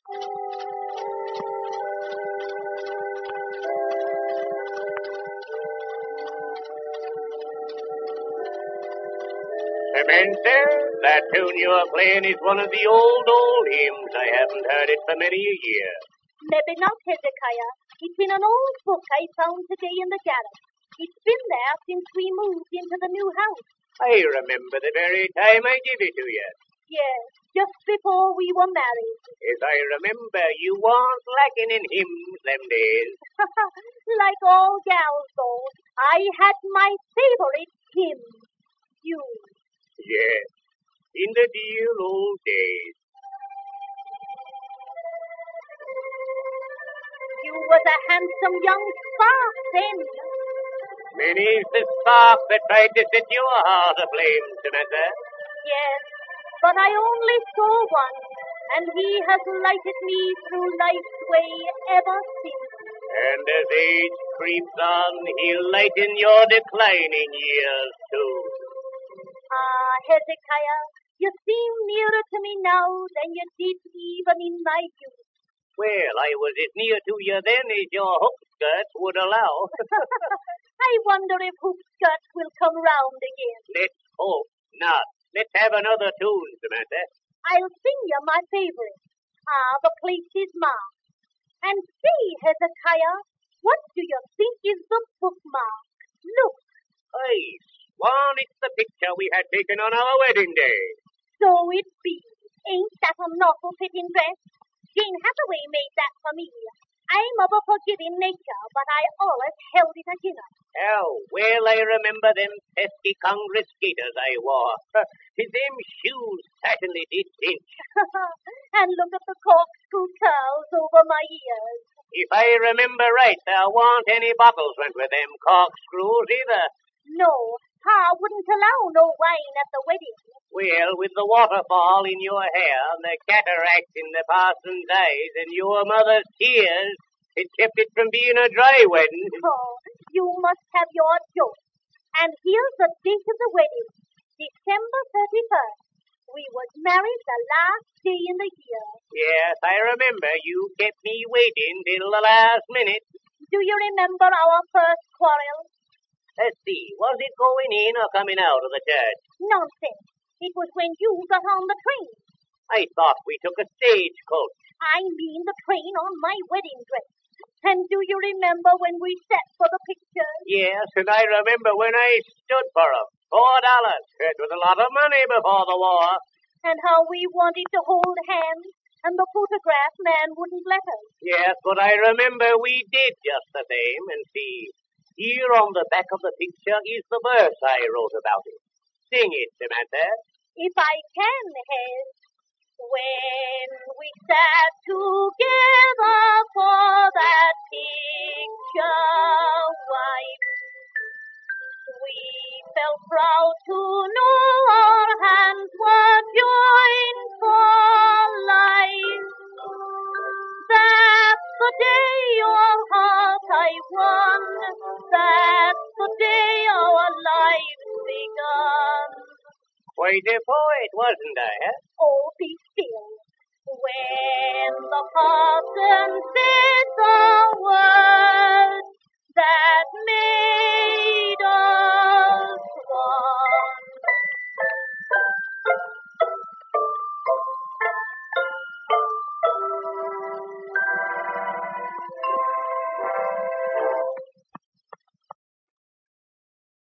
Samantha, that tune you are playing is one of the old hymns. I haven't heard it for many a year. Maybe not, Hezekiah. It's in an old book I found today in the garret. It's been there since we moved into the new house. I remember the very time I gave it to you. Yes, just before we were married. As I remember, you weren't lacking in hymns them days. Like all gals, though, I had my favorite hymn. You. Yes, in the dear old days. You was a handsome young spark then. Many's the spark that tried to set your heart aflame, Samantha. Yes, but I only saw one, and he has lighted me through life's way ever since. And as age creeps on, he'll lighten your declining years, too. Ah, Hezekiah, you seem nearer to me now than you did even in my youth. Well, I was as near to you then as your hook skirts would allow. I wonder if hoop skirts will come round again. Let's hope not. Let's have another tune, Samantha. I'll sing you my favorite. Ah, the place is marked. And see, Hezekiah, what do you think is the bookmark? Look. I swan, it's the picture we had taken on our wedding day. So it be. Ain't that a awful fitting dress? Jane Hathaway made that for me. I'm of a forgiving nature, but I always held it agin her. Oh, well, I remember them pesky Congress gaiters I wore. Them shoes certainly did pinch. And look at the corkscrew curls over my ears. If I remember right, there weren't any bottles went with them corkscrews either. No, Pa wouldn't allow no wine at the wedding. Well, with the waterfall in your hair, and the cataract in the parson's eyes, and your mother's tears, it kept it from being a dry wedding. Oh, you must have your joke. And here's the date of the wedding, December 31st. We was married the last day in the year. Yes, I remember. You kept me waiting till the last minute. Do you remember our first quarrel? Let's see, was it going in or coming out of the church? Nonsense. It was when you got on the train. I thought we took a stagecoach. I mean the train on my wedding dress. And do you remember when we sat for the pictures? Yes, and I remember when I stood for 'em. $4. It was a lot of money before the war. And how we wanted to hold hands, and the photograph man wouldn't let us. Yes, but I remember we did just the same. And see, here on the back of the picture is the verse I wrote about it. Sing it, Samantha. If I can, Hez. When we sat together for that picture wipe, we felt proud to know our hands were joined for life. That's the day your heart I won. That's the day our lives begun. Quite a poet, wasn't I, eh? Oh, be still. When the parson said